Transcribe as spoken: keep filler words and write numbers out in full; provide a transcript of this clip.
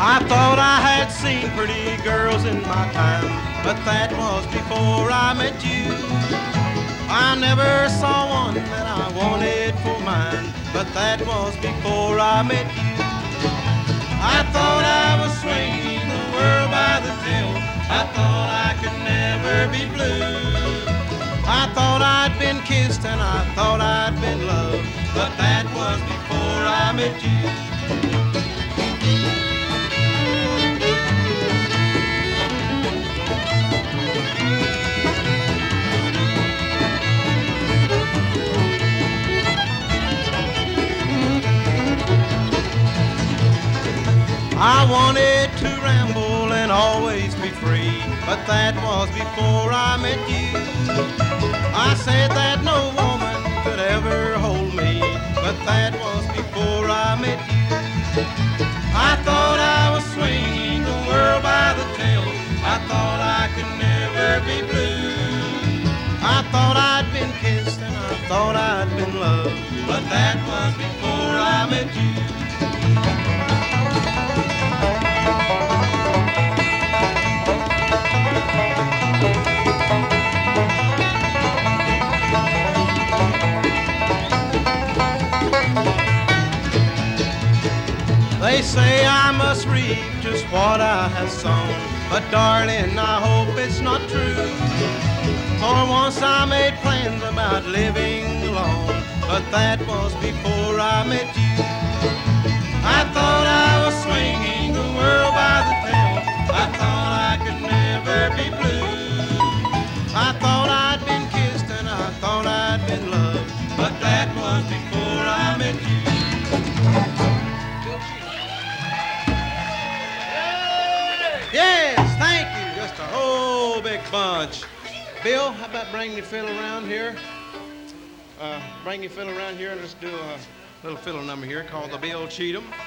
I thought I had seen pretty girls in my time, but that was before I met you. I never saw one that I wanted for mine, but that was before I met you. I thought I was swinging the world by the tail. I thought I could never be blue. I thought I'd been kissed and I thought I'd been loved, but that was before I met you. I wanted to ramble and always be free, but that was before I met you. I said that no woman could ever hold me, but that was before I met you. I thought I was swinging the world by the tail. I thought I could never be blue. I thought I'd been kissed and I thought I'd been loved, but that was before I met you. They say I must reap just what I have sown, but darling, I hope it's not true. For once I made plans about living alone, but that was before I met you. I thought I was swinging the world by the tail. I thought I could never be blue. I thought I'd been kissed and I thought I'd been loved, but that was before I met you. Yes, thank you. Just a whole big bunch. Bill, how about bring your fiddle around here? Uh, bring your fiddle around here and let's do a little fiddle number here called the Bill Cheatham.